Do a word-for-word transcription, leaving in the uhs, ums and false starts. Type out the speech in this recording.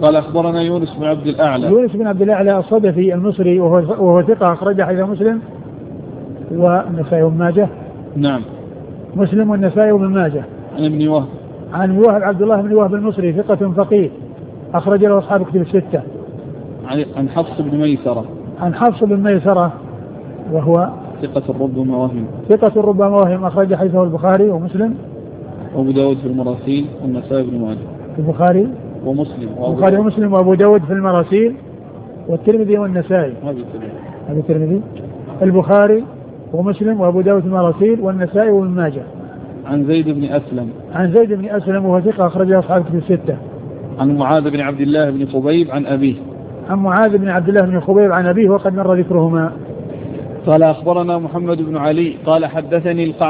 قال أخبرنا يونس بن عبد الأعلى. يونس بن عبد الأعلى الصدفي المصري وهو, وهو ثقة أخرج حديث مسلم والنسائي وابن ماجه. نعم. مسلم والنسائي وابن ماجه. عن ابن وهب. عن وهب عبد الله بن وهب المصري ثقة فقيه أخرج له أصحاب كتب الستة. عن حفص بن ميسرة. عن حفص بن ميسرة وهو ثقة ربما وهم. ثقة ربما وهم أخرج حديثه البخاري ومسلم وأبو داود في المراسيل والنسائي بن ماجه. البخاري ومسلم البخاري ومسلم وأبو داود في المراسيل والترمذي والنسائي. هذا الترمذي. البخاري ومسلم وأبو داود في المراسيل والنسائي وابن ماجه. عن زيد بن أسلم. عن زيد بن أسلم وهو ثقة أخرج له أصحاب كتب الستة. عن معاذ بن عبد الله بن خبيب عن أبيه. عن معاذ بن عبد الله بن خبيب عن أبيه وقد مر ذكرهما. قال أخبرنا محمد بن علي قال حدثني القعنبي